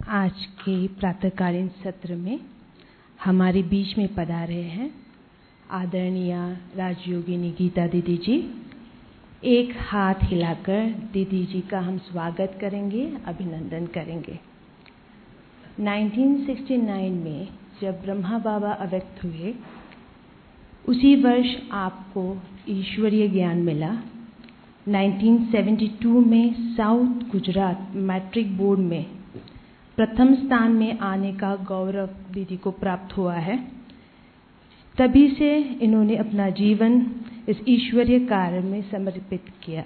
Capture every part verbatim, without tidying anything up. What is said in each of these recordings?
आज के प्रातःकालीन सत्र में हमारे बीच में पधारे हैं आदरणीय राजयोगिनी गीता दीदी जी। एक हाथ हिलाकर दीदी जी का हम स्वागत करेंगे, अभिनंदन करेंगे। उन्नीस सौ उनहत्तर में जब ब्रह्मा बाबा अव्यक्त हुए, उसी वर्ष आपको ईश्वरीय ज्ञान मिला। उन्नीस सौ बहत्तर में साउथ गुजरात मैट्रिक बोर्ड में प्रथम स्थान में आने का गौरव दीदी को प्राप्त हुआ है। तभी से इन्होंने अपना जीवन इस ईश्वरीय कार्य में समर्पित किया।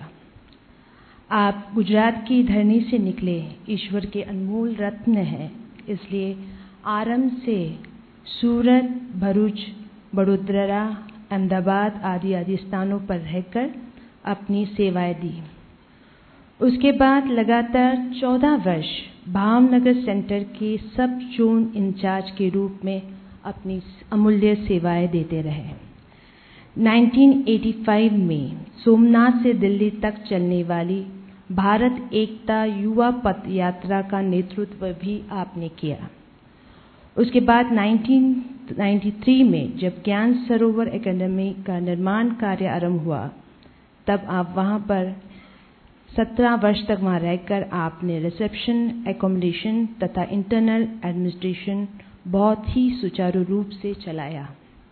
आप गुजरात की धरनी से निकले ईश्वर के अनमोल रत्न हैं, इसलिए आरंभ से सूरत, भरूच, बड़ोदरा, अहमदाबाद आदि आदि स्थानों पर रहकर अपनी सेवाएं दी। उसके बाद लगातार चौदह वर्ष भावनगर सेंटर के सब जोन इंचार्ज के रूप में अपनी अमूल्य सेवाएं देते रहे। उन्नीस सौ पचासी में सोमनाथ से दिल्ली तक चलने वाली भारत एकता युवा पथ यात्रा का नेतृत्व भी आपने किया। उसके बाद उन्नीस सौ तिरानवे में जब ज्ञान सरोवर एकेडमी का निर्माण कार्य आरंभ हुआ, तब आप वहां पर सत्रह वर्ष तक वहां रहकर आपने रिसेप्शन, एकोमोडेशन तथा इंटरनल एडमिनिस्ट्रेशन बहुत ही सुचारू रूप से चलाया।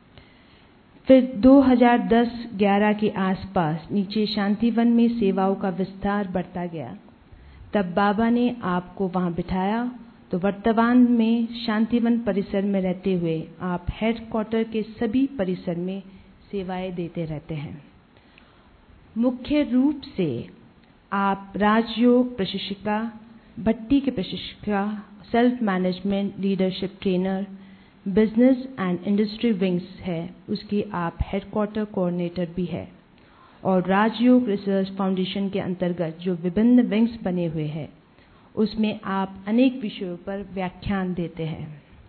फिर दो हज़ार दस ग्यारह के आसपास नीचे शांतिवन में सेवाओं का विस्तार बढ़ता गया। तब बाबा ने आपको वहां बिठाया, तो वर्तमान में शांतिवन परिसर में रहते हुए आप हेडक्वार्टर के सभी परिसर में सेवाएं देते रहते हैं। मुख्य रूप से आप राजयोग प्रशिक्षिका, भट्टी के प्रशिक्षिका, self management leadership trainer, business and industry wings है, उसकी आप हेडक्वार्टर कोऑर्डिनेटर भी है। और राजयोग रिसर्च फाउंडेशन के अंतर्गत जो विभिन्न विंग्स बने हुए हैं, उसमें आप अनेक विषयों पर व्याख्यान देते हैं।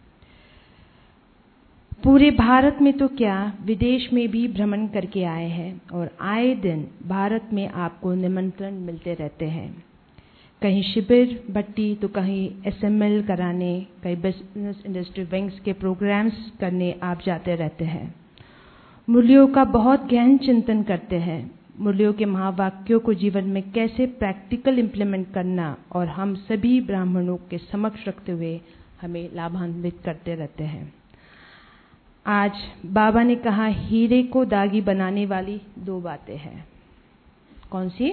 पूरे भारत में तो क्या, विदेश में भी भ्रमण करके आए हैं और आए दिन भारत में आपको निमंत्रण मिलते रहते हैं। कहीं शिविर, भट्टी तो कहीं एसएमएल कराने, कहीं बिजनेस इंडस्ट्री विंग्स के प्रोग्राम्स करने आप जाते रहते हैं। मूल्यों का बहुत गहन चिंतन करते हैं। मूल्यों के महावाक्यों को जीवन में कैसे प्रैक्टिकल इम्प्लीमेंट करना और हम सभी ब्राह्मणों के समक्ष रखते हुए हमें लाभान्वित करते रहते हैं। आज बाबा ने कहा, हीरे को दागी बनाने वाली दो बातें हैं। कौन सी?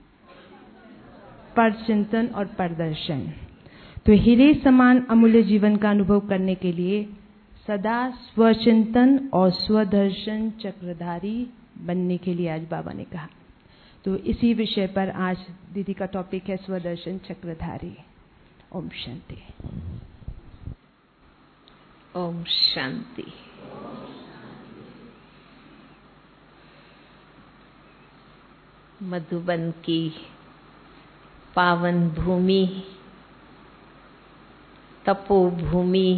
परचिंतन और प्रदर्शन। तो हीरे समान अमूल्य जीवन का अनुभव करने के लिए सदा स्वचिंतन और स्वदर्शन चक्रधारी बनने के लिए आज बाबा ने कहा। तो इसी विषय पर आज दीदी का टॉपिक है स्वदर्शन चक्रधारी। ओम शांति। ओम शांति। मधुबन की पावन भूमि, तपोभूमि,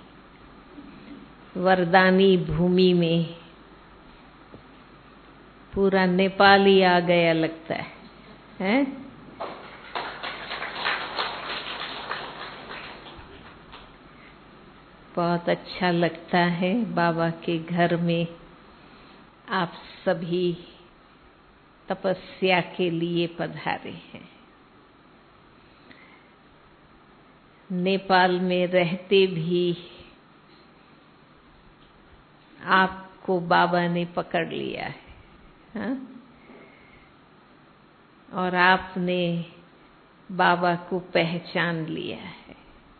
वरदानी भूमि में पूरा नेपाल ही आ गया लगता है, हैं? बहुत अच्छा लगता है। बाबा के घर में आप सभी तपस्या के लिए पधारे हैं। नेपाल में रहते भी आपको बाबा ने पकड़ लिया है, हाँ? और आपने बाबा को पहचान लिया है।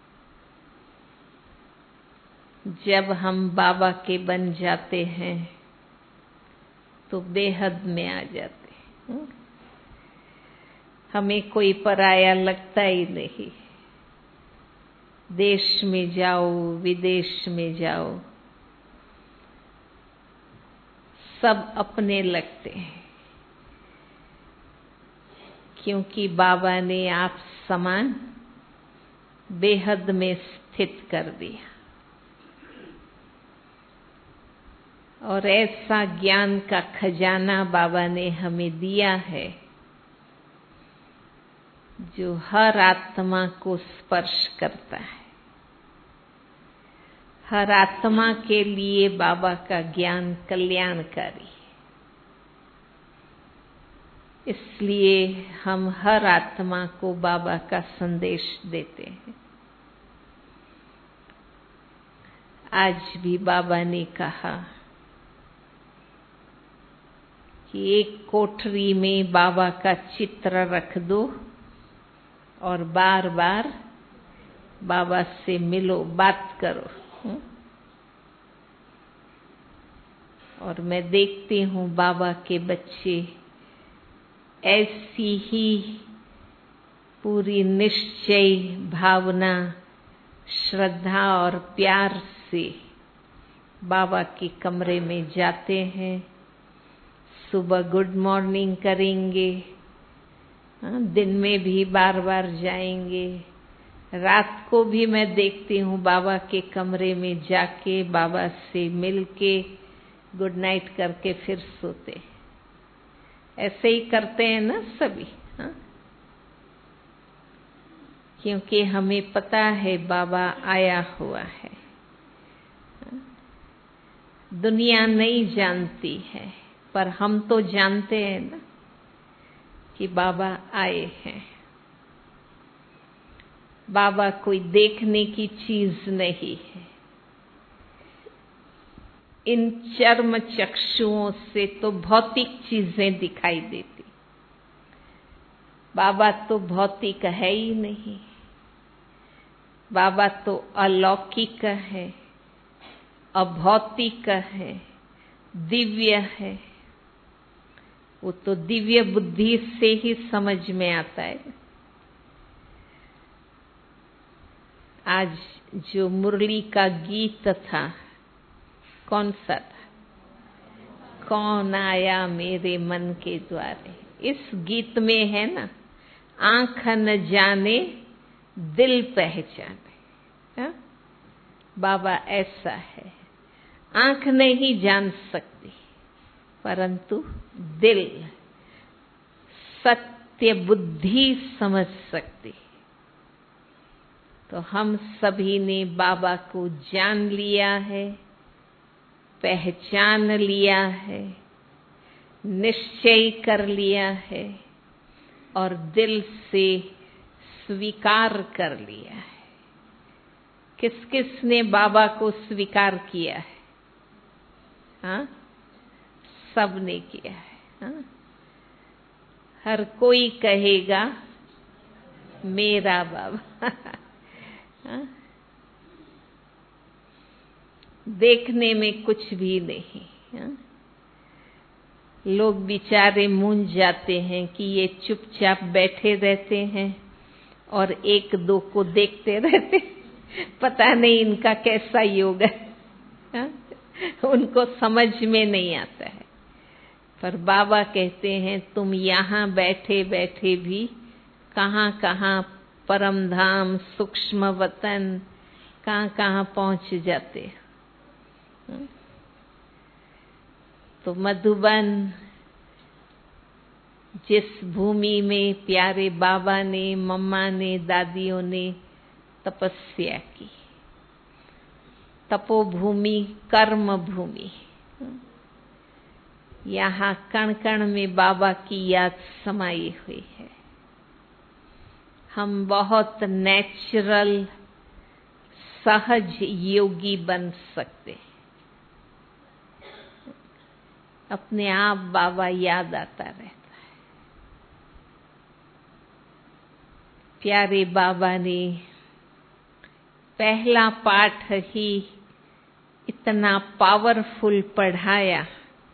जब हम बाबा के बन जाते हैं तो बेहद में आ जाते हैं। हमें कोई पराया लगता ही नहीं। देश में जाओ, विदेश में जाओ, सब अपने लगते हैं, क्योंकि बाबा ने आप समान बेहद में स्थित कर दिया। और ऐसा ज्ञान का खजाना बाबा ने हमें दिया है जो हर आत्मा को स्पर्श करता है। हर आत्मा के लिए बाबा का ज्ञान कल्याणकारी है, इसलिए हम हर आत्मा को बाबा का संदेश देते हैं। आज भी बाबा ने कहा कि एक कोठरी में बाबा का चित्र रख दो और बार बार बाबा से मिलो, बात करो। और मैं देखती हूँ बाबा के बच्चे ऐसी ही पूरी निश्चय भावना, श्रद्धा और प्यार से बाबा के कमरे में जाते हैं। सुबह गुड मॉर्निंग करेंगे, दिन में भी बार बार जाएंगे, रात को भी मैं देखती हूँ बाबा के कमरे में जाके बाबा से मिलके गुड नाइट करके फिर सोते। ऐसे ही करते हैं ना सभी, हाँ? क्योंकि हमें पता है बाबा आया हुआ है। दुनिया नहीं जानती है, पर हम तो जानते हैं ना कि बाबा आए हैं। बाबा कोई देखने की चीज नहीं है। इन चर्म चक्षुओं से तो भौतिक चीजें दिखाई देती, बाबा तो भौतिक है ही नहीं। बाबा तो अलौकिक है, अभौतिक है, दिव्य है। वो तो दिव्य बुद्धि से ही समझ में आता है। आज जो मुरली का गीत था, कौन सा था? कौन आया मेरे मन के द्वारे। इस गीत में है ना, आंख न जाने दिल पहचाने। हा? बाबा ऐसा है, आंख नहीं जान सकती, परंतु दिल, सत्य बुद्धि समझ सकती। तो हम सभी ने बाबा को जान लिया है, पहचान लिया है, निश्चय कर लिया है और दिल से स्वीकार कर लिया है। किस किस ने बाबा को स्वीकार किया है? हाँ, सब ने किया है। हाँ? हर कोई कहेगा मेरा बाबा। हाँ? देखने में कुछ भी नहीं। हाँ? लोग बेचारे मूंझ जाते हैं कि ये चुपचाप बैठे रहते हैं और एक दो को देखते रहते, पता नहीं इनका कैसा योग है। हाँ? उनको समझ में नहीं आता है। पर बाबा कहते हैं तुम यहाँ बैठे बैठे भी कहाँ कहाँ परम धाम, सूक्ष्म वतन, कहाँ कहाँ पहुँच जाते। तो मधुबन, जिस भूमि में प्यारे बाबा ने, मम्मा ने, दादियों ने तपस्या की, तपोभूमि, कर्म भूमि, यहाँ कण कण में बाबा की याद समाई हुई है। हम बहुत नेचुरल, सहज योगी बन सकते। अपने आप बाबा याद आता रहता है। प्यारे बाबा ने पहला पाठ ही इतना पावरफुल पढ़ाया,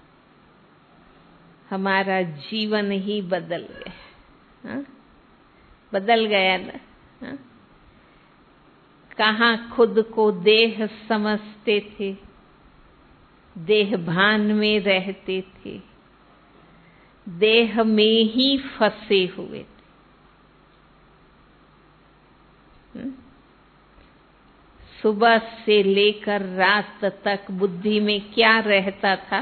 हमारा जीवन ही बदल गया। हा? बदल गया ना। हा? कहाँ खुद को देह समझते थे, देह भान में रहते थे, देह में ही फंसे हुए थे। हुँ? सुबह से लेकर रात तक बुद्धि में क्या रहता था?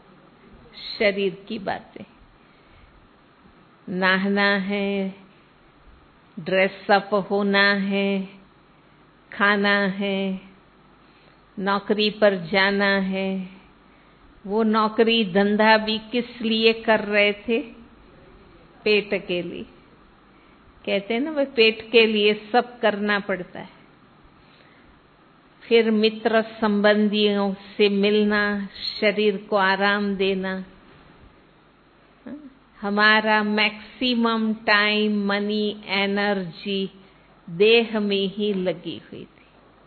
शरीर की बातें। नहाना है, ड्रेसअप होना है, खाना है, नौकरी पर जाना है। वो नौकरी धंधा भी किस लिए कर रहे थे? पेट के लिए। कहते हैं ना, भाई पेट के लिए सब करना पड़ता है। फिर मित्र संबंधियों से मिलना, शरीर को आराम देना। हमारा मैक्सिमम टाइम, मनी, एनर्जी देह में ही लगी हुई थी।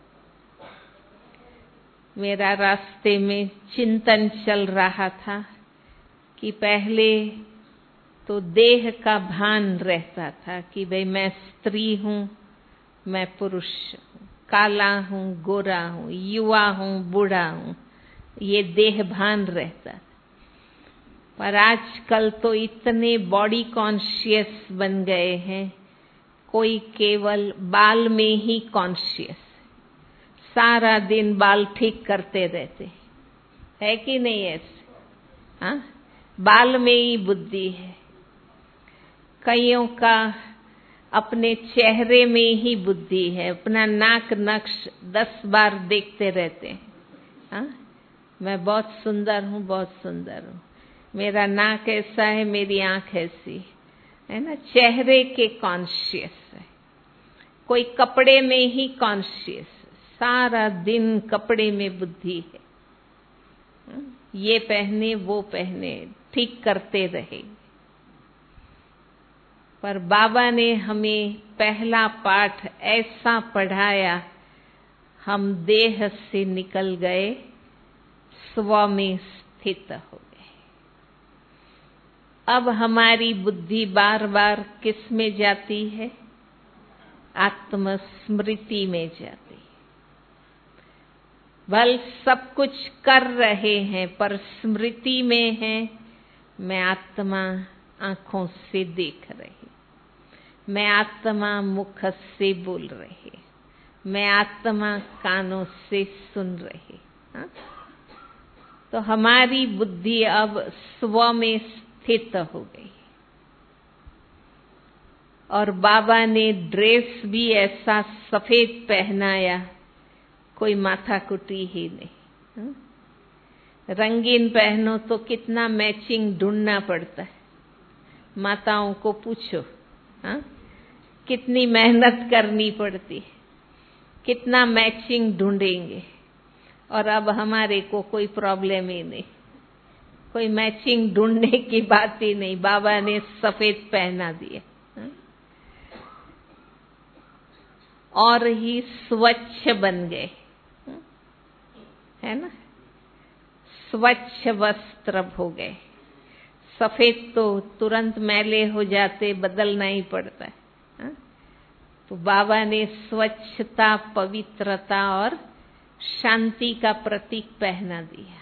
मेरा रास्ते में चिंतन चल रहा था कि पहले तो देह का भान रहता था कि भाई मैं स्त्री हूँ, मैं पुरुष हूँ, काला हूँ, गोरा हूँ, युवा हूँ, बूढ़ा हूँ, ये देह भान रहता था। पर आजकल तो इतने बॉडी कॉन्शियस बन गए हैं, कोई केवल बाल में ही कॉन्शियस, सारा दिन बाल ठीक करते रहते है कि नहीं ऐसे? हाँ, बाल में ही बुद्धि है। कईयों का अपने चेहरे में ही बुद्धि है, अपना नाक नक्श दस बार देखते रहते हैं। हाँ, मैं बहुत सुंदर हूँ, बहुत सुंदर हूँ, मेरा नाक ऐसा है, मेरी आंख ऐसी है ना। चेहरे के कॉन्शियस है। कोई कपड़े में ही कॉन्शियस, सारा दिन कपड़े में बुद्धि है। ये पहने, वो पहने, ठीक करते रहे। पर बाबा ने हमें पहला पाठ ऐसा पढ़ाया, हम देह से निकल गए, स्व में स्थित हो गए। अब हमारी बुद्धि बार बार किस में जाती है? आत्मस्मृति में जाती है। बल सब कुछ कर रहे हैं पर स्मृति में है, मैं आत्मा आंखों से देख रही, मैं आत्मा मुख से बोल रही, मैं आत्मा कानों से सुन रही। हा? तो हमारी बुद्धि अब स्व में स्थित हो गई। और बाबा ने ड्रेस भी ऐसा सफेद पहनाया, कोई माथाकुटी ही नहीं। हा? रंगीन पहनो तो कितना मैचिंग ढूंढना पड़ता है। माताओं को पूछो, हा? कितनी मेहनत करनी पड़ती है, कितना मैचिंग ढूंढेंगे। और अब हमारे को कोई प्रॉब्लम ही नहीं, कोई मैचिंग ढूंढने की बात ही नहीं, बाबा ने सफेद पहना दिया। और ही स्वच्छ बन गए, है ना। स्वच्छ वस्त्र हो गए। सफेद तो तुरंत मैले हो जाते, बदलना ही पड़ता है। हा? तो बाबा ने स्वच्छता, पवित्रता और शांति का प्रतीक पहना दिया।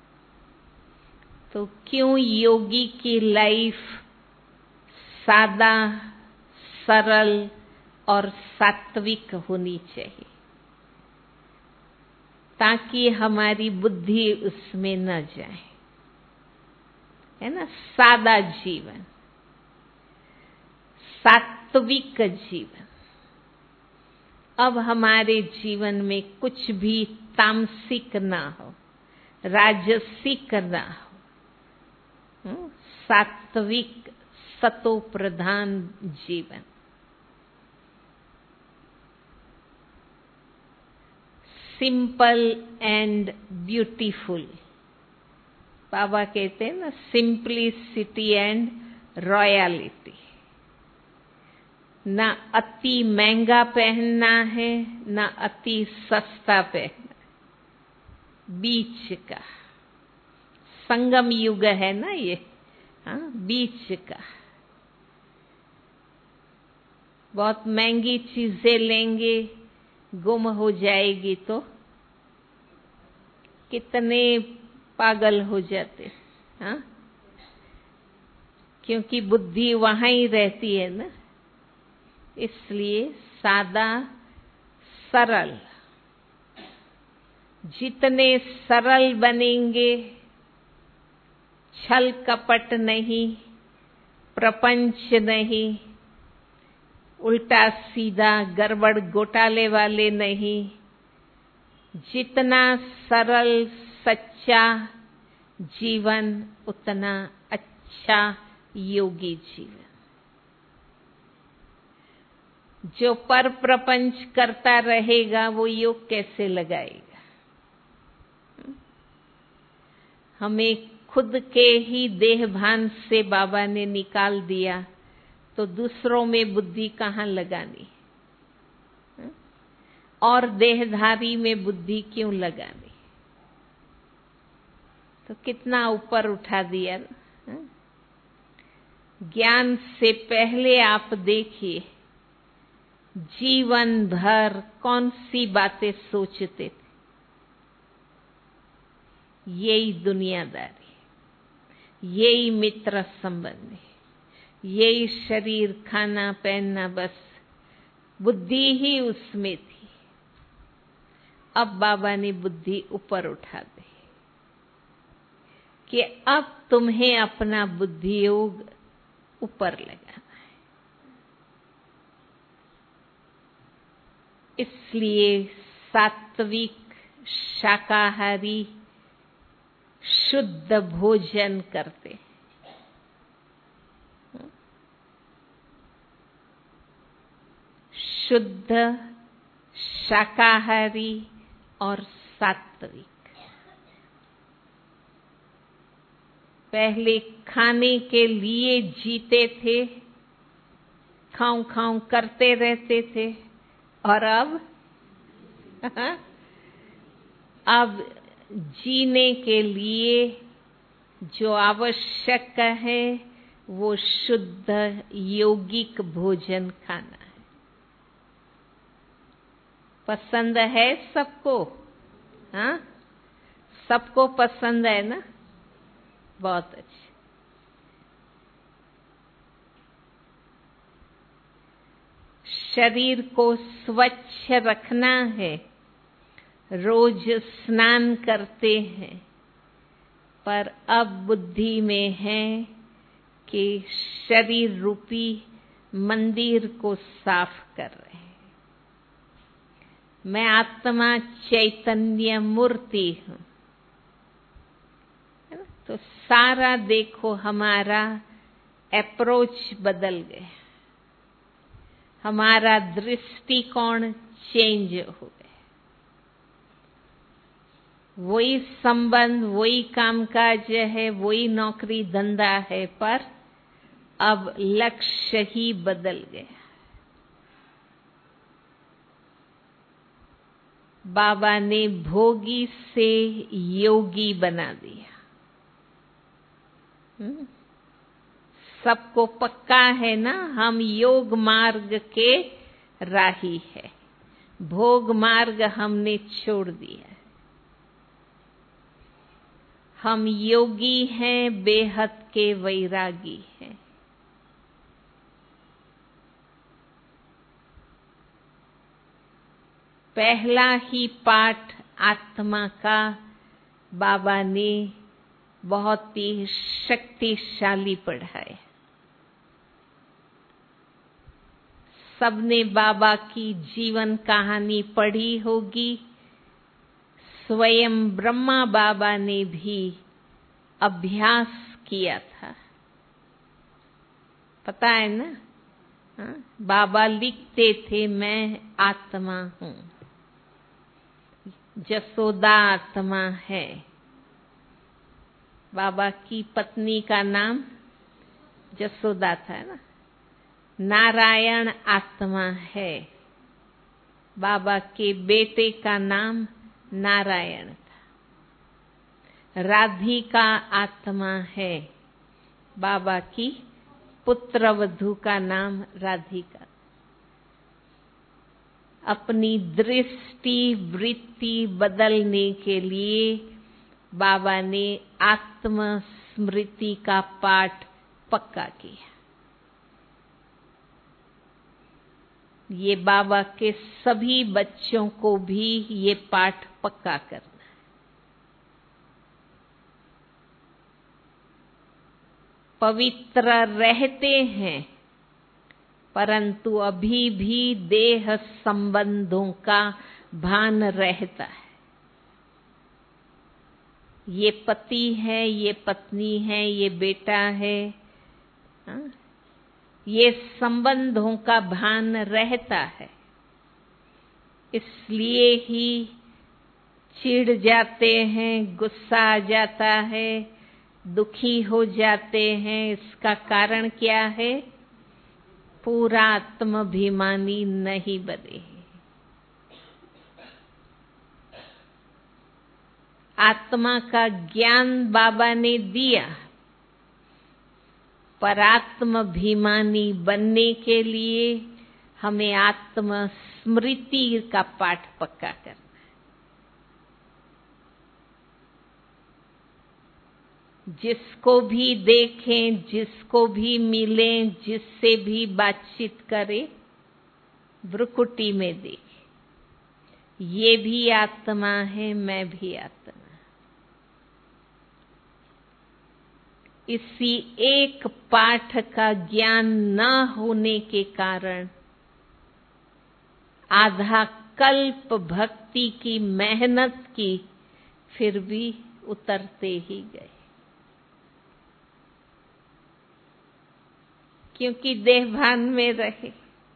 तो क्यों योगी की लाइफ सादा, सरल और सात्विक होनी चाहिए, ताकि हमारी बुद्धि उसमें न जाए, है ना। सादा जीवन, सात्विक जीवन। अब हमारे जीवन में कुछ भी तामसिक ना हो, राजसिक ना हो, सात्विक सतो प्रधान जीवन। Simple and beautiful. बाबा कहते हैं ना, सिंप्लिसिटी एंड रॉयलिटी। ना अति महंगा पहनना है, ना अति सस्ता पहनना, बीच का संगम युग है ना ये। हाँ, बीच का। बहुत महंगी चीजें लेंगे, गुम हो जाएगी तो कितने पागल हो जाते। हाँ, क्योंकि बुद्धि वहां ही रहती है ना। इसलिए सादा, सरल। जितने सरल बनेंगे, छल कपट नहीं, प्रपंच नहीं, उल्टा सीधा गड़बड़ घोटाले वाले नहीं, जितना सरल सच्चा जीवन उतना अच्छा योगी जीवन। जो पर प्रपंच करता रहेगा वो योग कैसे लगाएगा? हमें खुद के ही देह भान से बाबा ने निकाल दिया तो दूसरों में बुद्धि कहाँ लगानी, और देहधारी में बुद्धि क्यों लगानी? तो कितना ऊपर उठा दिया ना। ज्ञान से पहले आप देखिए जीवन भर कौन सी बातें सोचते थे। यही दुनियादारी, यही मित्र संबंध, यही शरीर, खाना पहनना, बस बुद्धि ही उसमें थी। अब बाबा ने बुद्धि ऊपर उठा दी कि अब तुम्हें अपना बुद्धि योग ऊपर लगाना है। इसलिए सात्विक शाकाहारी शुद्ध भोजन करते, शुद्ध शाकाहारी और सात्विक। पहले खाने के लिए जीते थे, खाऊं खाऊं करते रहते थे, और अब अब जीने के लिए जो आवश्यक है वो शुद्ध यौगिक भोजन खाना है। पसंद है सबको? हाँ, सबको पसंद है ना? बहुत अच्छा। शरीर को स्वच्छ रखना है, रोज स्नान करते हैं, पर अब बुद्धि में है कि शरीर रूपी मंदिर को साफ कर रहे हैं। मैं आत्मा चैतन्य मूर्ति हूँ, तो सारा देखो हमारा अप्रोच बदल गया, हमारा दृष्टिकोण चेंज हो गया। वही संबंध, वही कामकाज है, वही नौकरी धंधा है, पर अब लक्ष्य ही बदल गया। बाबा ने भोगी से योगी बना दिया। सबको पक्का है ना, हम योग मार्ग के राही है, भोग मार्ग हमने छोड़ दिया। हम योगी हैं, बेहद के वैरागी हैं। पहला ही पाठ आत्मा का बाबा ने बहुत ही शक्तिशाली पढ़ाया। सबने बाबा की जीवन कहानी पढ़ी होगी। स्वयं ब्रह्मा बाबा ने भी अभ्यास किया था, पता है ना? हाँ? बाबा लिखते थे, मैं आत्मा हूँ, जसोदा आत्मा है। बाबा की पत्नी का नाम जसोदा था ना। नारायण आत्मा है, बाबा के बेटे का नाम नारायण था। राधिका आत्मा है, बाबा की पुत्रवधू का नाम राधिका। अपनी दृष्टि वृत्ति बदलने के लिए बाबा ने आत्म स्मृति का पाठ पक्का किया। ये बाबा के सभी बच्चों को भी ये पाठ पक्का करना है। पवित्र रहते हैं परंतु अभी भी देह संबंधों का भान रहता है। ये पति है, ये पत्नी है, ये बेटा है, हाँ? ये संबंधों का भान रहता है। इसलिए ही चिढ़ जाते हैं, गुस्सा आ जाता है, दुखी हो जाते हैं। इसका कारण क्या है? पूरा आत्माभिमानी नहीं बने। आत्मा का ज्ञान बाबा ने दिया, पर आत्माभिमानी बनने के लिए हमें आत्म स्मृति का पाठ पक्का करना है। जिसको भी देखें, जिसको भी मिलें, जिससे भी बातचीत करें, भ्रुकुटी में देखें, ये भी आत्मा है, मैं भी आत्मा। इसी एक पाठ का ज्ञान न होने के कारण आधा कल्प भक्ति की मेहनत की, फिर भी उतरते ही गए, क्योंकि देहभान में रहे।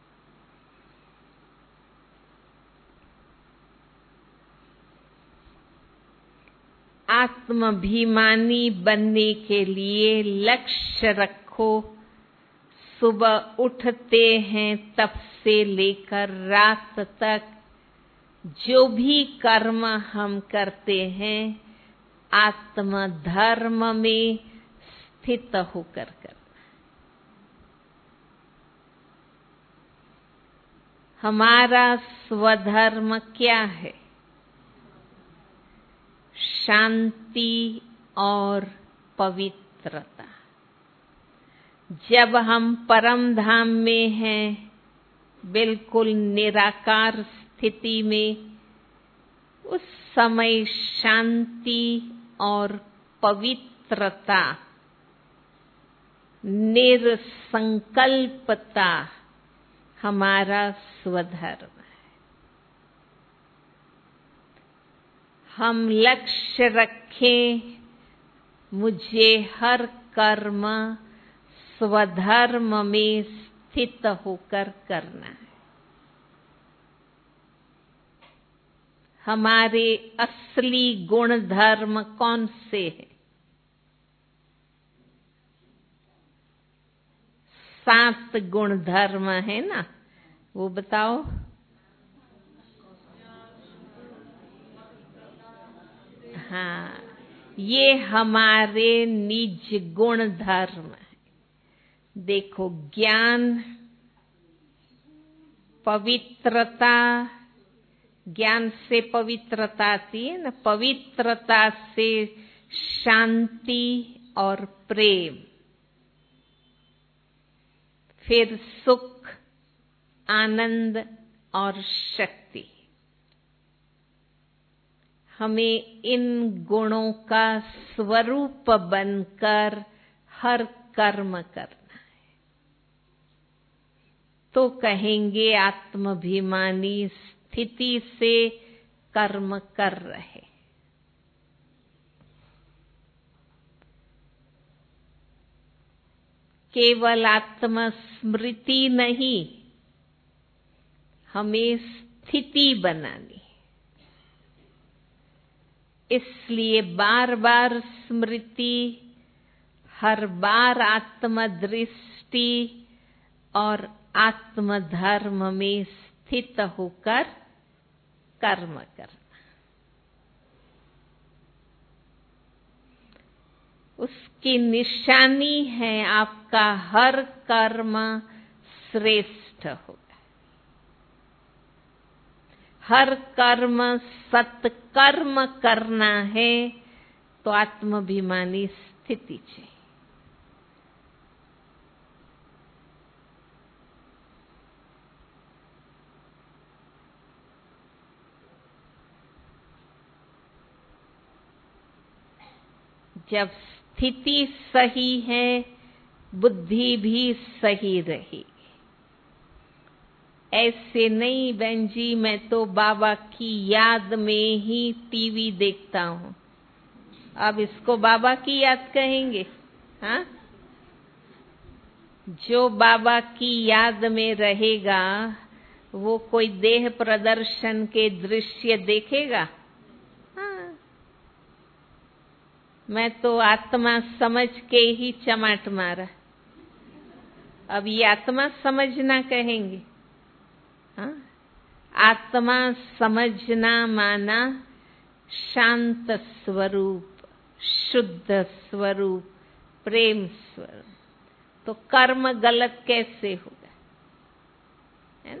आत्माभिमानी बनने के लिए लक्ष्य रखो। सुबह उठते हैं तब से लेकर रात तक जो भी कर्म हम करते हैं, आत्म धर्म में स्थित होकर करना। हमारा स्वधर्म क्या है? शांति और पवित्रता। जब हम परम धाम में हैं, बिल्कुल निराकार स्थिति में, उस समय शांति और पवित्रता, निरसंकल्पता हमारा स्वधर्म है। हम लक्ष्य रखें, मुझे हर कर्म स्वधर्म में स्थित होकर करना है। हमारे असली गुण धर्म कौन से हैं? सात गुण धर्म है ना, वो बताओ। हाँ, ये हमारे निज गुण धर्म है। देखो, ज्ञान, पवित्रता, ज्ञान से पवित्रता आती है ना, पवित्रता से शांति और प्रेम, फिर सुख, आनंद और शक्ति। हमें इन गुणों का स्वरूप बनकर हर कर्म करना है, तो कहेंगे आत्माभिमानी स्थिति से कर्म कर रहे। केवल आत्म स्मृति नहीं, हमें स्थिति बनानी। इसलिए बार बार स्मृति, हर बार आत्मदृष्टि और आत्मधर्म में स्थित होकर कर्म करना। उसकी निशानी है आपका हर कर्म श्रेष्ठ होगा। हर कर्म सत्कर्म करना है तो आत्माभिमानी स्थिति चाहिए। जब स्थिति सही है, बुद्धि भी सही रहेगी। ऐसे नहीं बहन जी, मैं तो बाबा की याद में ही टीवी देखता हूँ। अब इसको बाबा की याद कहेंगे? हाँ, जो बाबा की याद में रहेगा वो कोई देह प्रदर्शन के दृश्य देखेगा? हाँ, मैं तो आत्मा समझ के ही चमाट मारा। अब ये आत्मा समझना कहेंगे? हाँ, आत्मा समझना माना शांत स्वरूप, शुद्ध स्वरूप, प्रेम स्वरूप। तो कर्म गलत कैसे होगा? है ना?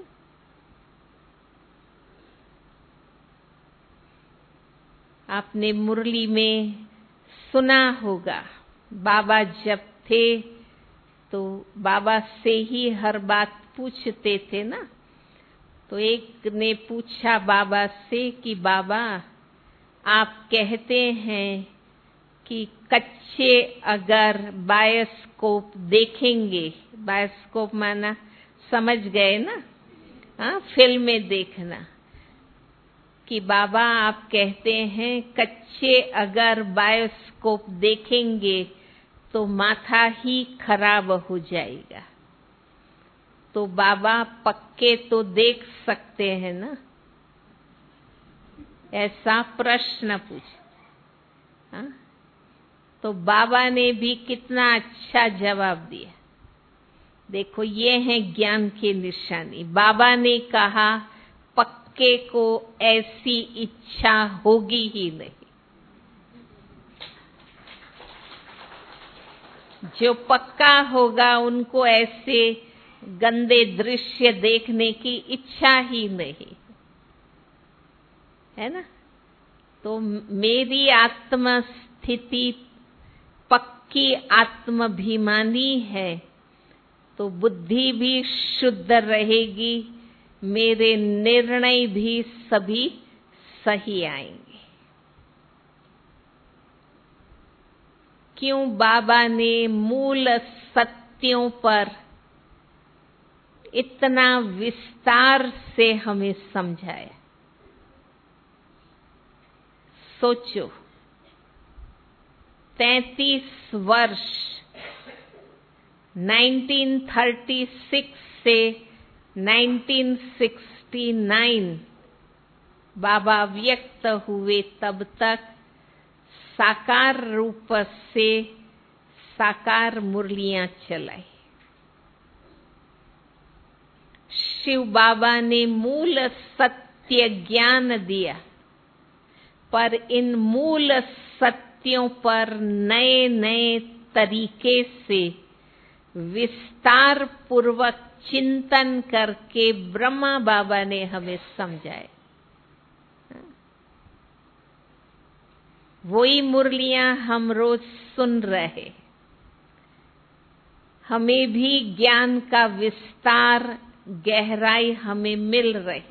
आपने मुरली में सुना होगा, बाबा जब थे तो बाबा से ही हर बात पूछते थे ना। तो एक ने पूछा बाबा से कि बाबा, आप कहते हैं कि कच्चे अगर बायोस्कोप देखेंगे, बायोस्कोप माना समझ गए ना? हाँ, फिल्में देखना, कि बाबा आप कहते हैं कच्चे अगर बायोस्कोप देखेंगे तो माथा ही खराब हो जाएगा। तो बाबा पक्के तो देख सकते हैं ना? ऐसा प्रश्न पूछा। हाँ? तो बाबा ने भी कितना अच्छा जवाब दिया। देखो, ये है ज्ञान की निशानी। बाबा ने कहा पक्के को ऐसी इच्छा होगी ही नहीं। जो पक्का होगा उनको ऐसे गंदे दृश्य देखने की इच्छा ही नहीं, है ना? तो मेरी आत्म स्थिति पक्की आत्माभिमानी है, तो बुद्धि भी शुद्ध रहेगी, मेरे निर्णय भी सभी सही आएंगे। क्यों बाबा ने मूल सत्यों पर इतना विस्तार से हमें समझाया? सोचो, तैंतीस वर्ष उन्नीस सौ छत्तीस से उन्नीस सौ उनहत्तर बाबा व्यक्त हुए, तब तक साकार रूप से साकार मुरलियां चलाई। शिव बाबा ने मूल सत्य ज्ञान दिया, पर इन मूल सत्यों पर नए नए तरीके से विस्तार पूर्वक चिंतन करके ब्रह्मा बाबा ने हमें समझाया। वही मुरलियां हम रोज सुन रहे। हमें भी ज्ञान का विस्तार, गहराई हमें मिल रही।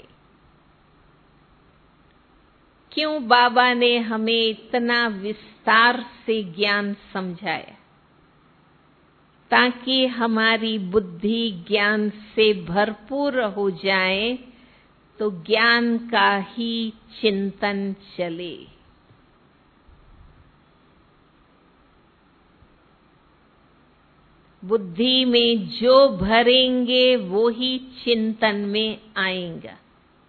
क्यों बाबा ने हमें इतना विस्तार से ज्ञान समझाया? ताकि हमारी बुद्धि ज्ञान से भरपूर हो जाए, तो ज्ञान का ही चिंतन चले। बुद्धि में जो भरेंगे वो ही चिंतन में आएगा।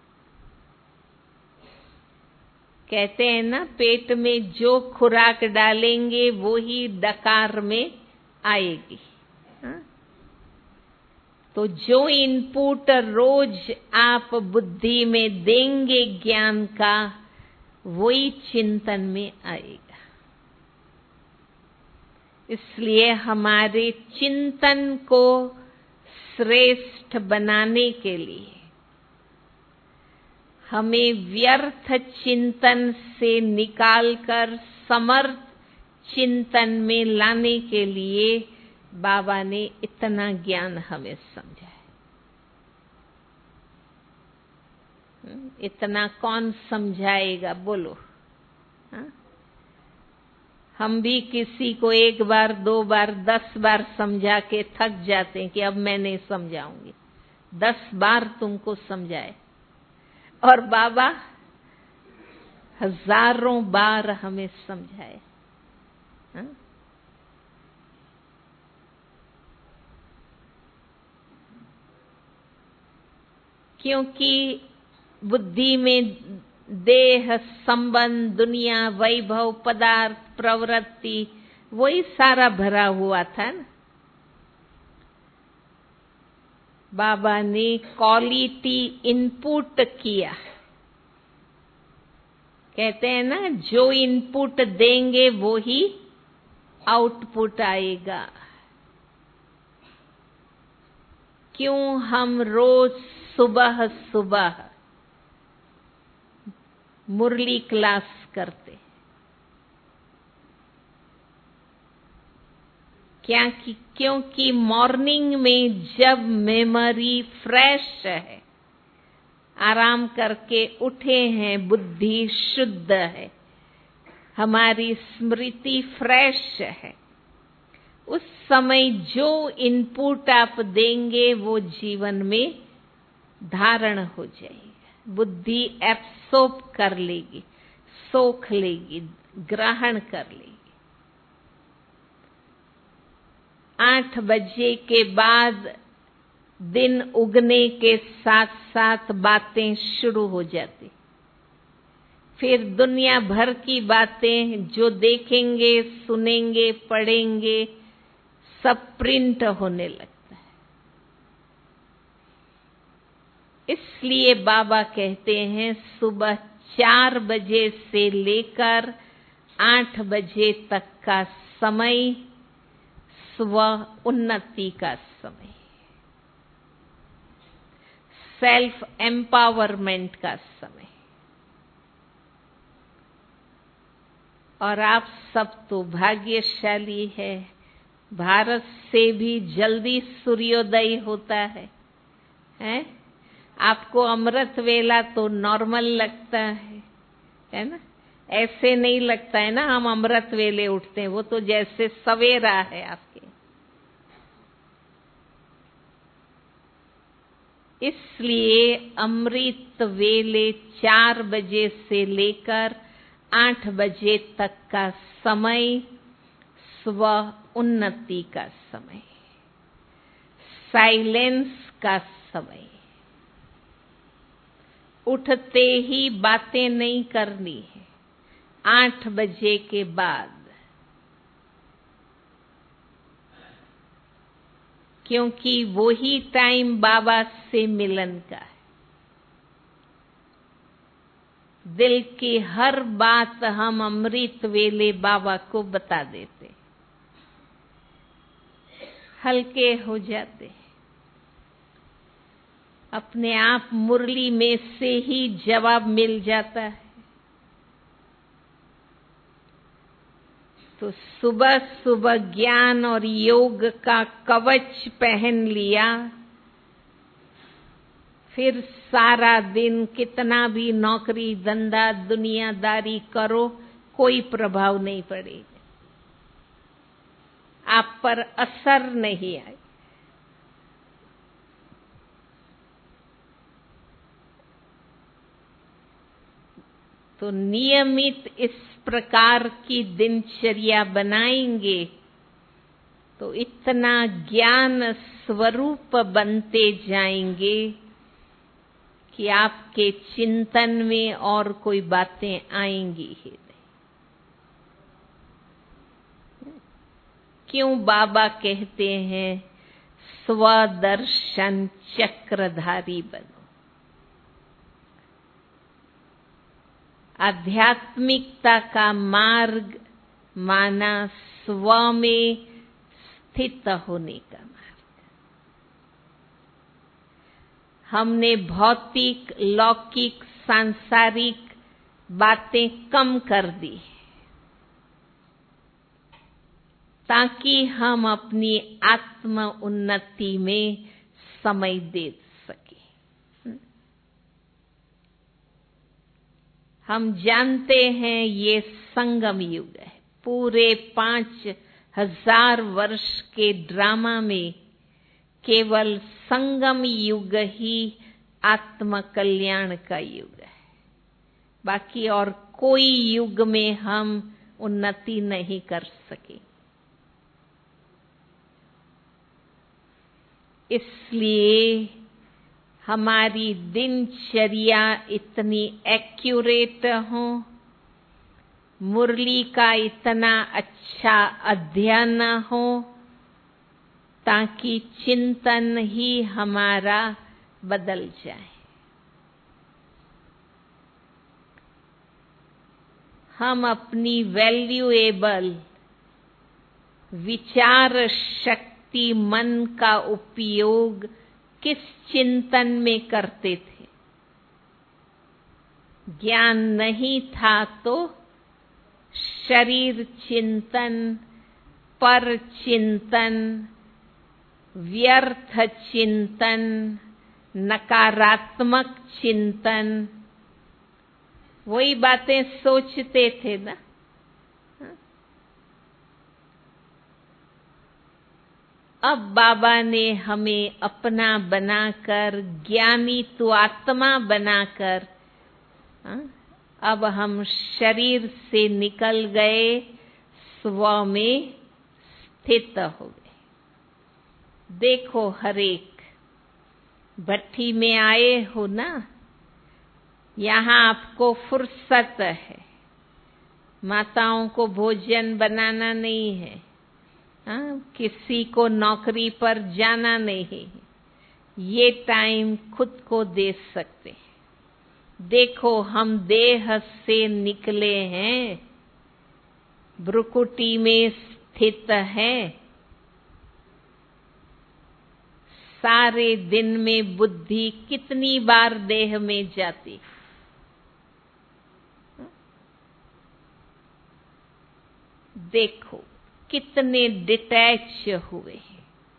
कहते हैं ना, पेट में जो खुराक डालेंगे वो ही डकार में आएगी। हाँ? तो जो इनपुट रोज आप बुद्धि में देंगे ज्ञान का, वही चिंतन में आएगा। इसलिए हमारे चिंतन को श्रेष्ठ बनाने के लिए, हमें व्यर्थ चिंतन से निकालकर समर्थ चिंतन में लाने के लिए बाबा ने इतना ज्ञान हमें समझाया। इतना कौन समझाएगा, बोलो? हाँ? हम भी किसी को एक बार, दो बार, दस बार समझा के थक जाते हैं कि अब मैं नहीं समझाऊंगी, दस बार तुमको समझाए, और बाबा हजारों बार हमें समझाए। हाँ? क्योंकि बुद्धि में देह, संबंध, दुनिया, वैभव, पदार्थ, प्रवृत्ति, वही सारा भरा हुआ था ना। बाबा ने क्वालिटी इनपुट किया। कहते हैं ना, जो इनपुट देंगे वो ही आउटपुट आएगा। क्यों हम रोज सुबह सुबह मुरली क्लास करते? क्या कि क्योंकि मॉर्निंग में जब मेमोरी फ्रेश है, आराम करके उठे हैं, बुद्धि शुद्ध है, हमारी स्मृति फ्रेश है, उस समय जो इनपुट आप देंगे वो जीवन में धारण हो जाएगा। बुद्धि एब्सॉर्ब कर लेगी, सोख लेगी, ग्रहण कर लेगी। आठ बजे के बाद दिन उगने के साथ साथ बातें शुरू हो जाती। फिर दुनिया भर की बातें जो देखेंगे, सुनेंगे, पढ़ेंगे, सब प्रिंट होने लगता है। इसलिए बाबा कहते हैं सुबह चार बजे से लेकर आठ बजे तक का समय स्व उन्नति का समय, सेल्फ एम्पावरमेंट का समय। और आप सब तो भाग्यशाली है, भारत से भी जल्दी सूर्योदय होता है, हैं? आपको अमृत वेला तो नॉर्मल लगता है, है ना? ऐसे नहीं लगता है ना हम अमृत वेले उठते हैं, वो तो जैसे सवेरा है आपके। इसलिए अमृत वेले चार बजे से लेकर आठ बजे तक का समय स्व उन्नति का समय, साइलेंस का समय। उठते ही बातें नहीं करनी है आठ बजे के बाद, क्योंकि वो ही टाइम बाबा से मिलन का है। दिल की हर बात हम अमृत वेले बाबा को बता देते, हल्के हो जाते, अपने आप मुरली में से ही जवाब मिल जाता है। तो सुबह सुबह ज्ञान और योग का कवच पहन लिया, फिर सारा दिन कितना भी नौकरी धंधा दुनियादारी करो, कोई प्रभाव नहीं पड़ेगा, आप पर असर नहीं आए। तो नियमित इस प्रकार की दिनचर्या बनाएंगे तो इतना ज्ञान स्वरूप बनते जाएंगे कि आपके चिंतन में और कोई बातें आएंगी ही नहीं। क्यों बाबा कहते हैं स्वदर्शन चक्रधारी बनो। आध्यात्मिकता का मार्ग माना स्व में स्थित होने का मार्ग। हमने भौतिक, लौकिक, सांसारिक बातें कम कर दी ताकि हम अपनी आत्म उन्नति में समय दे सके। हम जानते हैं ये संगम युग है। पूरे पांच हजार वर्ष के ड्रामा में केवल संगम युग ही आत्म कल्याण का युग है। बाकी और कोई युग में हम उन्नति नहीं कर सके। इसलिए हमारी दिनचर्या इतनी एक्यूरेट हो, मुरली का इतना अच्छा अध्ययन हो, ताकि चिंतन ही हमारा बदल जाए। हम अपनी वैल्यूएबल विचार शक्ति मन का उपयोग किस चिंतन में करते थे? ज्ञान नहीं था तो शरीर चिंतन, पर चिंतन, व्यर्थ चिंतन, नकारात्मक चिंतन, वही बातें सोचते थे ना। अब बाबा ने हमें अपना बनाकर, ज्ञानी तो आत्मा बनाकर, अब हम शरीर से निकल गए, स्व में स्थित हो गए। देखो, हरेक भट्ठी में आए हो ना, यहाँ आपको फुर्सत है, माताओं को भोजन बनाना नहीं है, हाँ, किसी को नौकरी पर जाना नहीं, ये टाइम खुद को दे सकते हैं। देखो, हम देह से निकले हैं, भ्रुकुटी में स्थित हैं, सारे दिन में बुद्धि कितनी बार देह में जाती। देखो कितने डिटैच हुए हैं।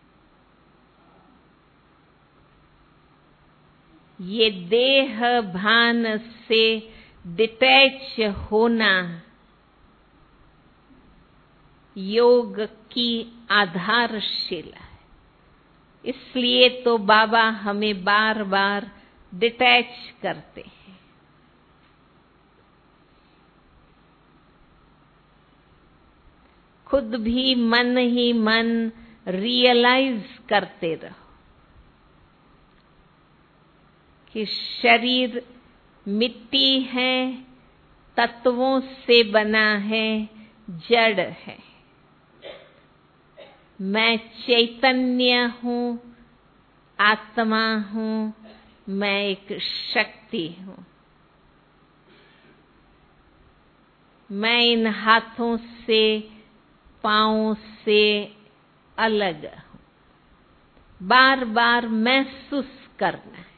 ये देह भान से डिटैच होना योग की आधारशिला है। इसलिए तो बाबा हमें बार बार डिटैच करते हैं। खुद भी मन ही मन रियलाइज करते रहो कि शरीर मिट्टी है, तत्वों से बना है, जड़ है। मैं चैतन्य हूँ, आत्मा हूँ, मैं एक शक्ति हूँ। मैं इन हाथों से, पाँव से अलग हूँ। बार बार महसूस करना है।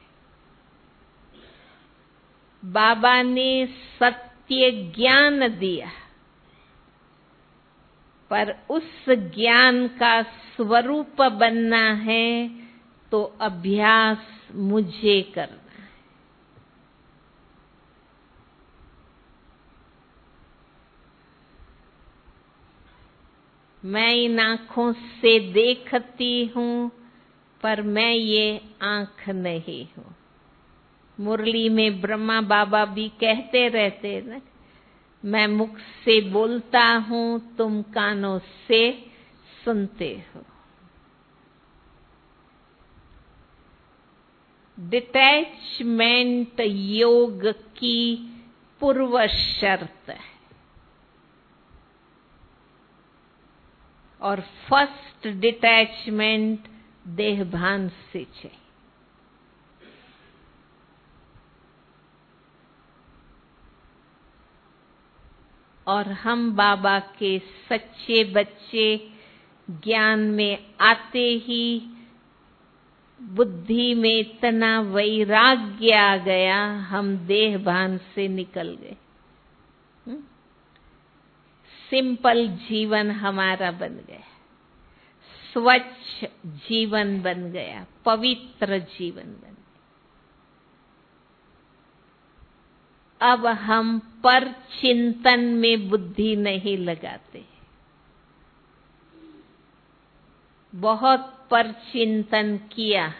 बाबा ने सत्य ज्ञान दिया, पर उस ज्ञान का स्वरूप बनना है तो अभ्यास मुझे करना है। मैं इन आँखों से देखती हूँ, पर मैं ये आँख नहीं हूँ। मुरली में ब्रह्मा बाबा भी कहते रहते ना, मैं मुख से बोलता हूँ, तुम कानों से सुनते हो। डिटैचमेंट योग की पूर्व शर्त है, और फर्स्ट डिटैचमेंट देहभान से चाहिए। और हम बाबा के सच्चे बच्चे, ज्ञान में आते ही बुद्धि में इतना वैराग्य आ गया, हम देहभान से निकल गए। सिंपल जीवन हमारा बन गया, स्वच्छ जीवन बन गया, पवित्र जीवन बन गया। अब हम पर चिंतन में बुद्धि नहीं लगाते। बहुत पर चिंतन किया,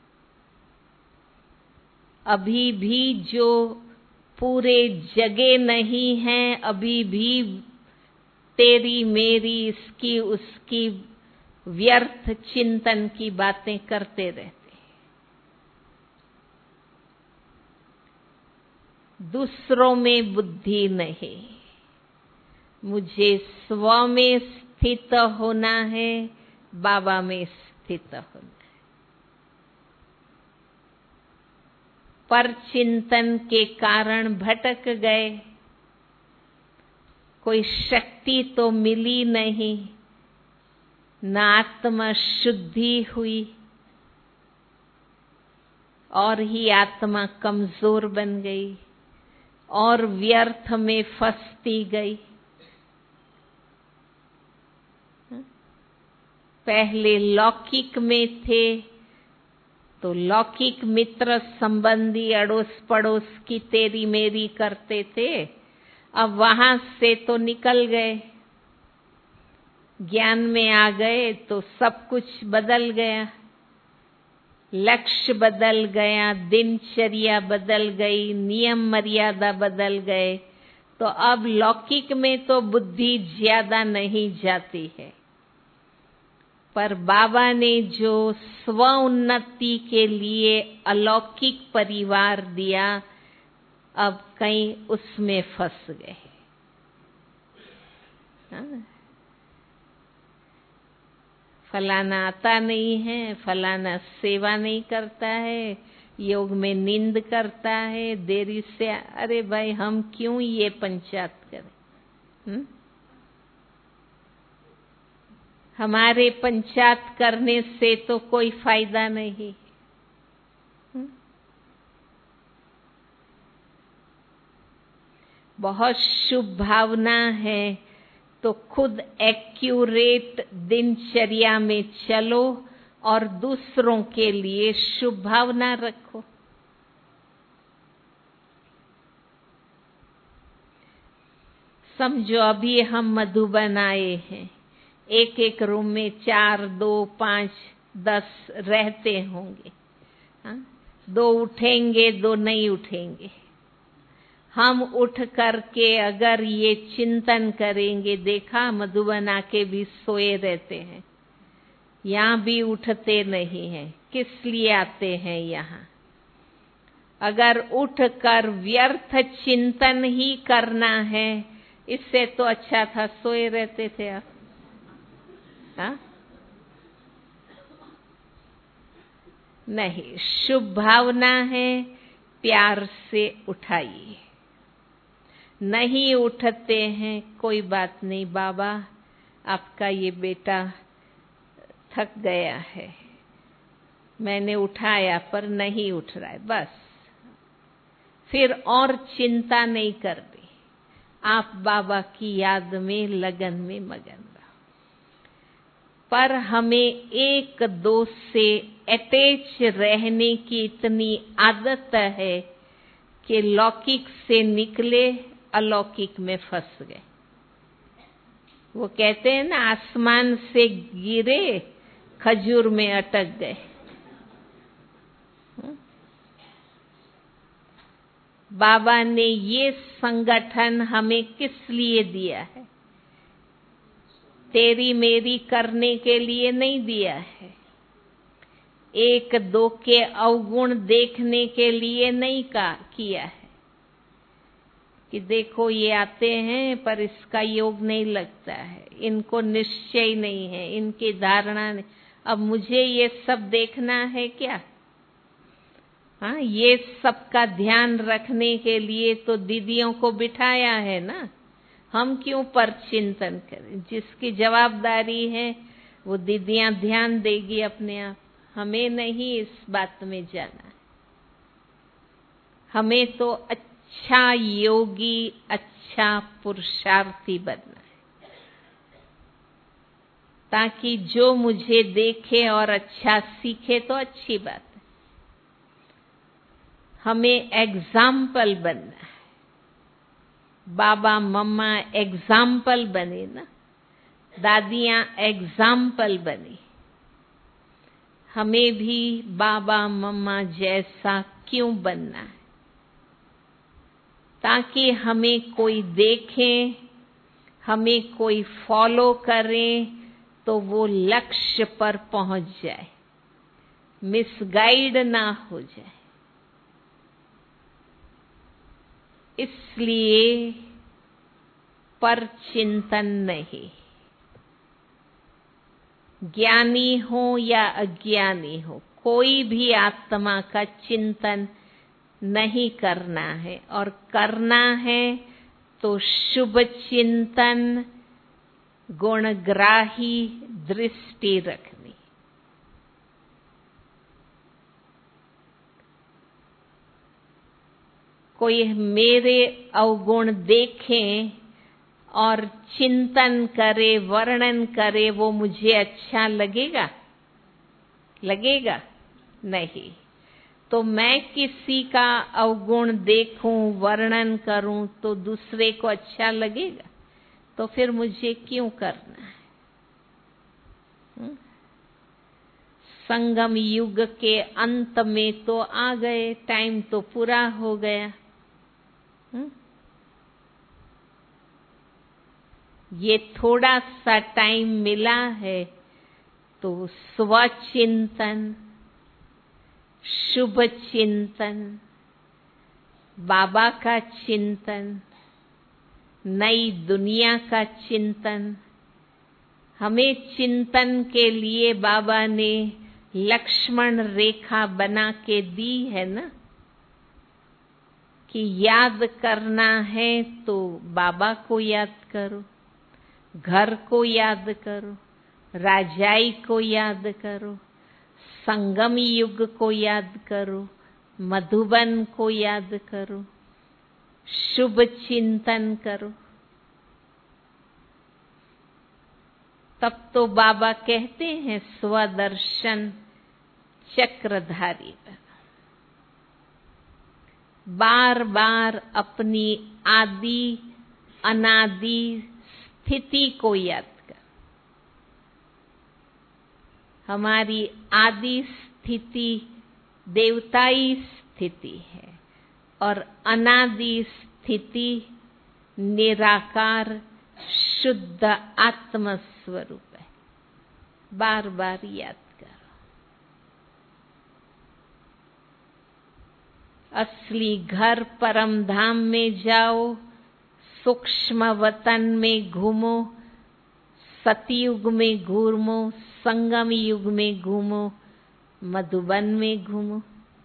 अभी भी जो पूरे जगे नहीं हैं, अभी भी तेरी मेरी इसकी उसकी व्यर्थ चिंतन की बातें करते रहते। दूसरों में बुद्धि नहीं, मुझे स्व में स्थित होना है, बाबा में स्थित होना है। पर चिंतन के कारण भटक गए, कोई शक्ति तो मिली नहीं, न आत्मा शुद्धि हुई, और ही आत्मा कमजोर बन गई और व्यर्थ में फंसती गई। पहले लौकिक में थे तो लौकिक मित्र संबंधी अड़ोस पड़ोस की तेरी मेरी करते थे, अब वहां से तो निकल गए, ज्ञान में आ गए तो सब कुछ बदल गया, लक्ष्य बदल गया, दिनचर्या बदल गई, नियम मर्यादा बदल गए, तो अब लौकिक में तो बुद्धि ज्यादा नहीं जाती है, पर बाबा ने जो स्व उन्नति के लिए अलौकिक परिवार दिया, अब कहीं उसमें फंस गए। हाँ? फलाना आता नहीं है, फलाना सेवा नहीं करता है, योग में नींद करता है, देरी से, अरे भाई हम क्यों ये पंचायत करें? हुँ? हमारे पंचायत करने से तो कोई फायदा नहीं। हुँ? बहुत शुभ भावना है तो खुद एक्यूरेट दिनचर्या में चलो और दूसरों के लिए शुभ भावना रखो। समझो अभी हम मधुबन आए हैं, एक एक रूम में चार, दो, पांच, दस रहते होंगे। हाँ? दो उठेंगे, दो नहीं उठेंगे। हम उठ करके अगर ये चिंतन करेंगे, देखा मधुबन आके भी सोए रहते हैं, यहाँ भी उठते नहीं हैं, किस लिए आते हैं यहाँ? अगर उठकर व्यर्थ चिंतन ही करना है, इससे तो अच्छा था सोए रहते थे आप। हाँ? नहीं, शुभ भावना है, प्यार से उठाइए। नहीं उठते हैं, कोई बात नहीं बाबा, आपका ये बेटा थक गया है, मैंने उठाया पर नहीं उठ रहा है, बस फिर और चिंता नहीं करनी, आप बाबा की याद में लगन में मगन रहो। पर हमें एक दो से अटैच रहने की इतनी आदत है कि लौकिक से निकले, अलौकिक में फंस गए। वो कहते हैं ना, आसमान से गिरे, खजूर में अटक गए। बाबा ने ये संगठन हमें किस लिए दिया है? तेरी मेरी करने के लिए नहीं दिया है, एक दो के अवगुण देखने के लिए नहीं का किया है कि देखो ये आते हैं पर इसका योग नहीं लगता है, इनको निश्चय नहीं है, इनकी धारणा नहीं। अब मुझे ये सब देखना है क्या? हाँ, ये सबका ध्यान रखने के लिए तो दीदियों को बिठाया है ना, हम क्यों पर चिंतन करें? जिसकी जवाबदारी है वो दीदियां ध्यान देगी अपने आप, हमें नहीं इस बात में जाना है। हमें तो अच्छा योगी, अच्छा पुरुषार्थी बनना है, ताकि जो मुझे देखे और अच्छा सीखे तो अच्छी बात है। हमें एग्जाम्पल बनना है, बाबा मम्मा एग्जाम्पल बने ना, दादियां एग्जाम्पल बनी, हमें भी बाबा मम्मा जैसा क्यों बनना है? ताकि हमें कोई देखे, हमें कोई फॉलो करे तो वो लक्ष्य पर पहुंच जाए, मिसगाइड ना हो जाए। इसलिए पर चिंतन नहीं, ज्ञानी हो या अज्ञानी हो, कोई भी आत्मा का चिंतन नहीं करना है, और करना है तो शुभ चिंतन, गुणग्राही दृष्टि रखनी। कोई मेरे अवगुण देखे और चिंतन करे, वर्णन करे, वो मुझे अच्छा लगेगा? लगेगा नहीं। तो मैं किसी का अवगुण देखूं, वर्णन करूं तो दूसरे को अच्छा लगेगा? तो फिर मुझे क्यों करना है? हुँ? संगम युग के अंत में तो आ गए, टाइम तो पूरा हो गया। हुँ? ये थोड़ा सा टाइम मिला है तो स्वचिंतन, शुभ चिंतन, बाबा का चिंतन, नई दुनिया का चिंतन। हमें चिंतन के लिए बाबा ने लक्ष्मण रेखा बना के दी है ना, कि याद करना है तो बाबा को याद करो, घर को याद करो, राजाई को याद करो, संगम युग को याद करो, मधुबन को याद करो, शुभ चिंतन करो। तब तो बाबा कहते हैं स्वदर्शन चक्रधारी बनो। बार बार अपनी आदि अनादि स्थिति को याद कर। हमारी आदि स्थिति देवताई स्थिति है और अनादि स्थिति निराकार शुद्ध आत्म स्वरूप है। बार बार याद करो। असली घर परम धाम में जाओ, सूक्ष्म वतन में घूमो, सतयुग में घूमो, संगम युग में घूमो, मधुबन में घूमो।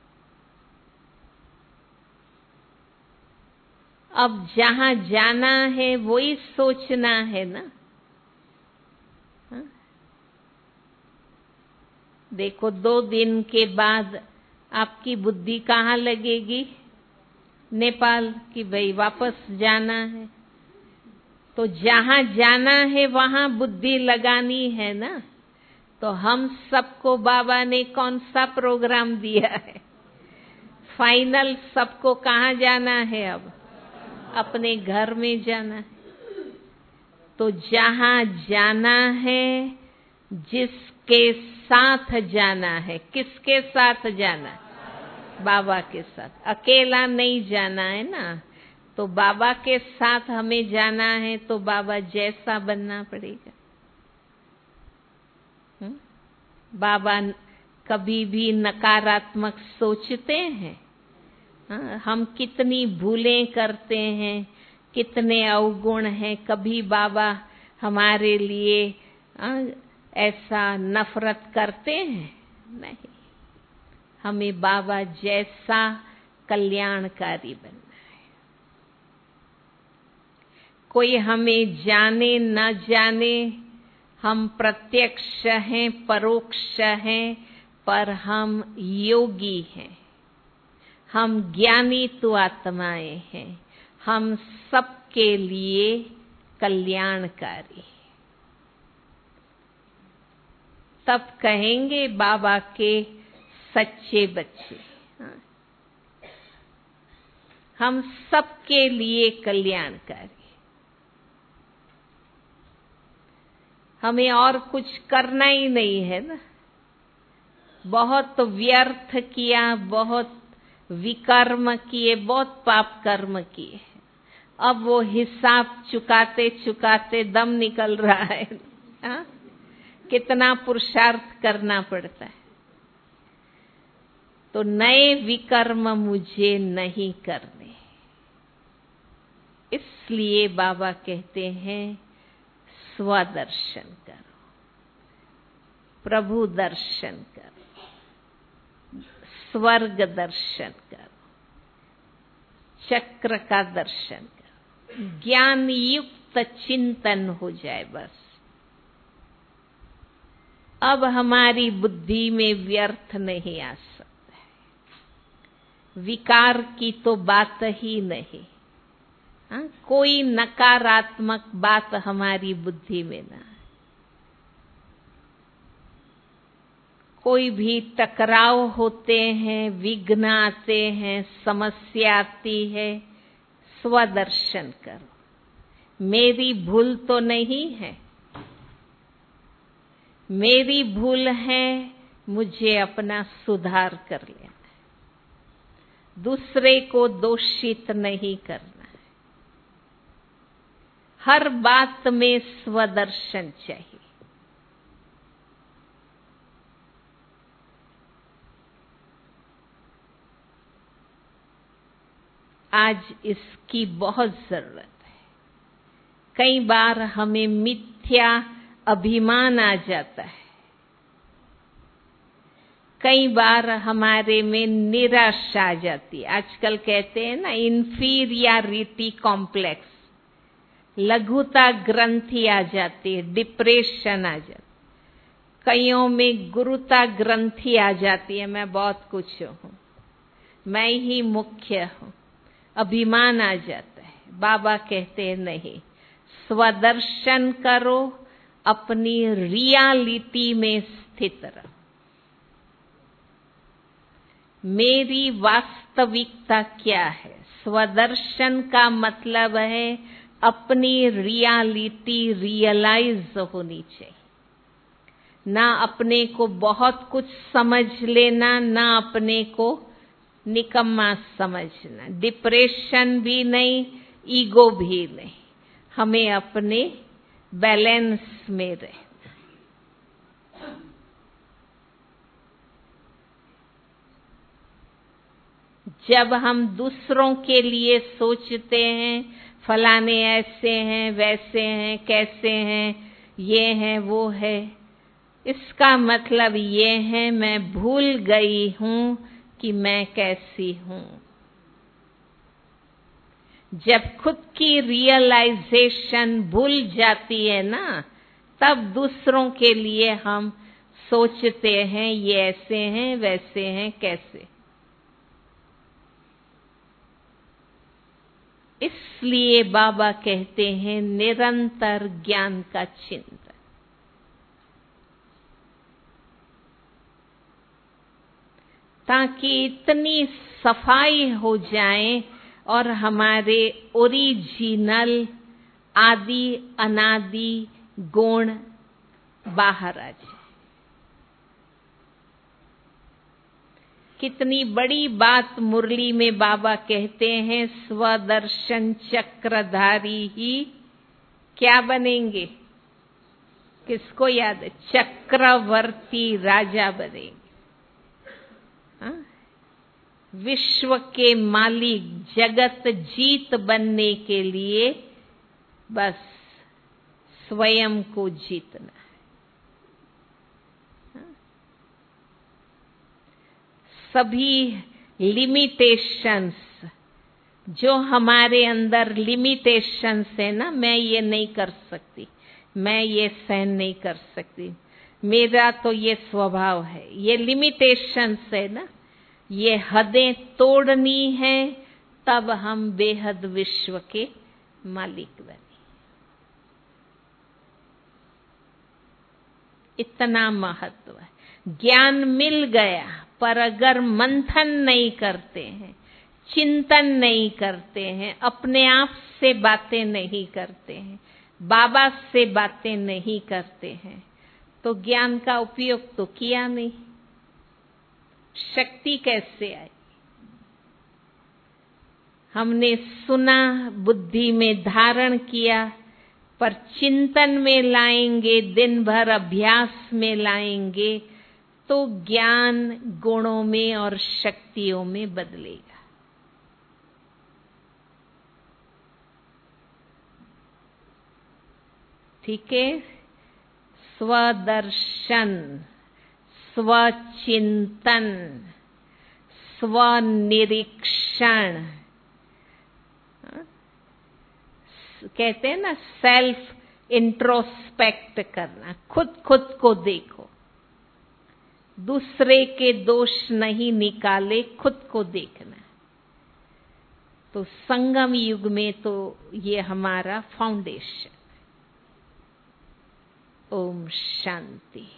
अब जहां जाना है वही सोचना है ना। हा? देखो, दो दिन के बाद आपकी बुद्धि कहाँ लगेगी? नेपाल की। भाई वापस जाना है तो जहां जाना है वहां बुद्धि लगानी है ना। तो हम सबको बाबा ने कौन सा प्रोग्राम दिया है? फाइनल सबको कहाँ जाना है? अब अपने घर में जाना है। तो जहां जाना है, जिसके साथ जाना है, किसके साथ जाना है? बाबा के साथ। अकेला नहीं जाना है ना। तो बाबा के साथ हमें जाना है तो बाबा जैसा बनना पड़ेगा। हुँ? बाबा कभी भी नकारात्मक सोचते हैं? हाँ, हम कितनी भूलें करते हैं, कितने अवगुण हैं। कभी बाबा हमारे लिए हाँ, ऐसा नफरत करते हैं? नहीं। हमें बाबा जैसा कल्याणकारी बनना है। कोई हमें जाने न जाने, हम प्रत्यक्ष हैं, परोक्ष हैं, पर हम योगी हैं। हम ज्ञानी तो आत्माएं हैं। हम सबके लिए कल्याणकारी। तब कहेंगे बाबा के सच्चे बच्चे। हाँ। हम सबके लिए कल्याणकारी। हमें और कुछ करना ही नहीं है ना। बहुत व्यर्थ किया, बहुत विकर्म किए, बहुत पाप कर्म किए। अब वो हिसाब चुकाते चुकाते दम निकल रहा है। हा? कितना पुरुषार्थ करना पड़ता है। तो नए विकर्म मुझे नहीं करने, इसलिए बाबा कहते हैं स्वदर्शन करो, प्रभु दर्शन करो, स्वर्ग दर्शन करो, चक्र का दर्शन करो, ज्ञान युक्त चिंतन हो जाए बस। अब हमारी बुद्धि में व्यर्थ नहीं आ सकता है, विकार की तो बात ही नहीं। हा? कोई नकारात्मक बात हमारी बुद्धि में ना, कोई भी टकराव होते हैं, विघ्न आते हैं, समस्या आती है, स्वदर्शन करो, मेरी भूल तो नहीं है, मेरी भूल है, मुझे अपना सुधार कर लेना है, दूसरे को दोषित नहीं करना है, हर बात में स्वदर्शन चाहिए। आज इसकी बहुत जरूरत है। कई बार हमें मिथ्या अभिमान आ जाता है, कई बार हमारे में निराशा आ जाती है। आजकल कहते हैं ना इंफीरियरिटी कॉम्प्लेक्स, लघुता ग्रंथि आ जाती है, डिप्रेशन आ जाती है, कईयों में गुरुता ग्रंथि आ जाती है, मैं बहुत कुछ हूँ, मैं ही मुख्य हूँ, अभिमान आ जाता है। बाबा कहते हैं नहीं, स्वदर्शन करो, अपनी रियलिटी में स्थित रहो। मेरी वास्तविकता क्या है? स्वदर्शन का मतलब है अपनी रियलिटी रियलाइज होनी चाहिए। ना अपने को बहुत कुछ समझ लेना, ना अपने को निकम्मा समझना, डिप्रेशन भी नहीं, ईगो भी नहीं, हमें अपने बैलेंस में रहना। जब हम दूसरों के लिए सोचते हैं, फलाने ऐसे हैं, वैसे हैं, कैसे हैं, ये हैं, वो है, इसका मतलब ये है मैं भूल गई हूं कि मैं कैसी हूं। जब खुद की रियलाइजेशन भूल जाती है ना, तब दूसरों के लिए हम सोचते हैं ये ऐसे हैं, वैसे हैं, कैसे। इसलिए बाबा कहते हैं निरंतर ज्ञान का चिंतन। ताकि इतनी सफाई हो जाए और हमारे ओरिजिनल आदि अनादि गुण बाहर आ जाए। कितनी बड़ी बात मुरली में बाबा कहते हैं, स्वदर्शन चक्रधारी ही क्या बनेंगे? किसको याद है? चक्रवर्ती राजा बनेंगे। हा? विश्व के मालिक, जगत जीत बनने के लिए बस स्वयं को जीतना है। हा? सभी लिमिटेशंस, जो हमारे अंदर लिमिटेशंस है ना, मैं ये नहीं कर सकती, मैं ये सहन नहीं कर सकती, मेरा तो ये स्वभाव है, ये लिमिटेशंस है ना, ये हदें तोड़नी है, तब हम बेहद विश्व के मालिक बने। इतना महत्व है। ज्ञान मिल गया, पर अगर मंथन नहीं करते हैं, चिंतन नहीं करते हैं, अपने आप से बातें नहीं करते हैं, बाबा से बातें नहीं करते हैं, तो ज्ञान का उपयोग तो किया नहीं। शक्ति कैसे आई? हमने सुना, बुद्धि में धारण किया, पर चिंतन में लाएंगे, दिन भर अभ्यास में लाएंगे तो ज्ञान गुणों में और शक्तियों में बदलेगा। ठीक है? स्वदर्शन, स्वचिंतन, स्वनिरीक्षण, कहते हैं ना सेल्फ इंट्रोस्पेक्ट करना, खुद खुद को देखो, दूसरे के दोष नहीं निकाले, खुद को देखना। तो संगम युग में तो ये हमारा फाउंडेशन। ओम शांति।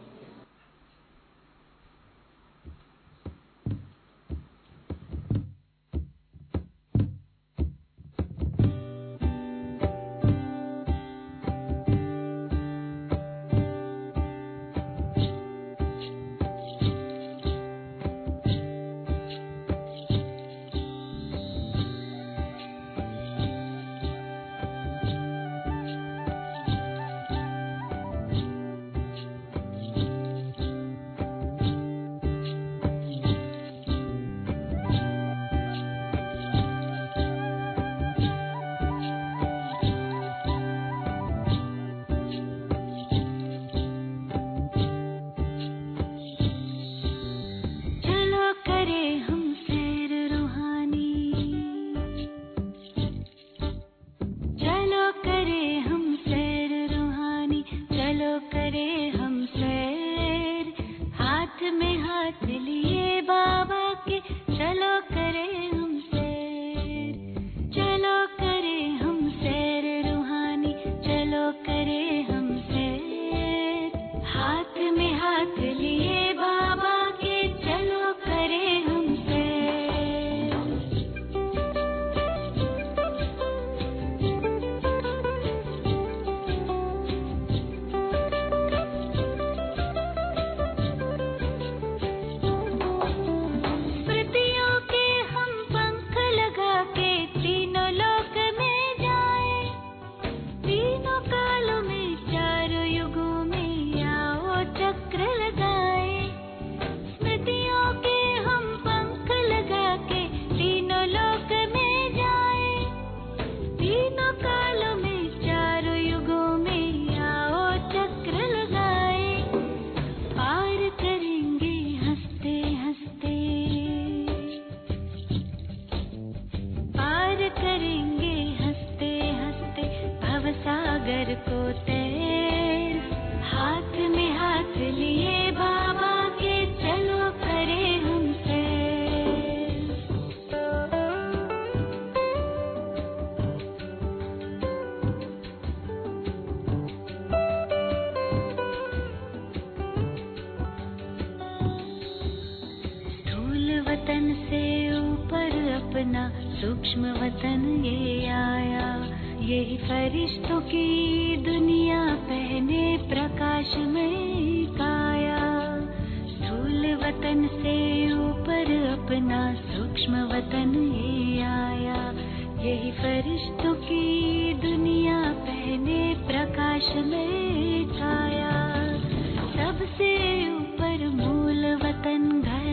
सूक्ष्म वतन ये आया, यही फरिश्तों की दुनिया पहने प्रकाश में काया। स्थूल वतन से ऊपर अपना सूक्ष्म वतन ये आया, यही फरिश्तों की दुनिया पहने प्रकाश में काया। सबसे ऊपर मूल वतन घर,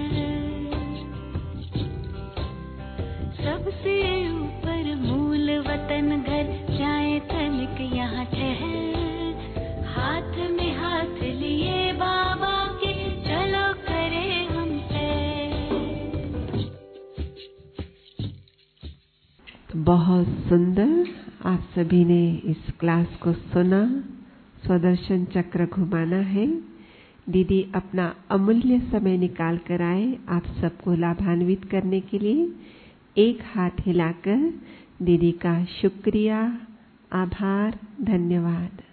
सबसे ऊपर मूल वतन घर, जाए तनिक यहाँ ठहर, हाथ में हाथ लिए बाबा के चलो करे हमसे। बहुत सुंदर, आप सभी ने इस क्लास को सुना। स्वदर्शन चक्र घुमाना है। दीदी अपना अमूल्य समय निकाल कर आए आप सबको लाभान्वित करने के लिए। एक हाथ हिलाकर दीदी का शुक्रिया, आभार, धन्यवाद।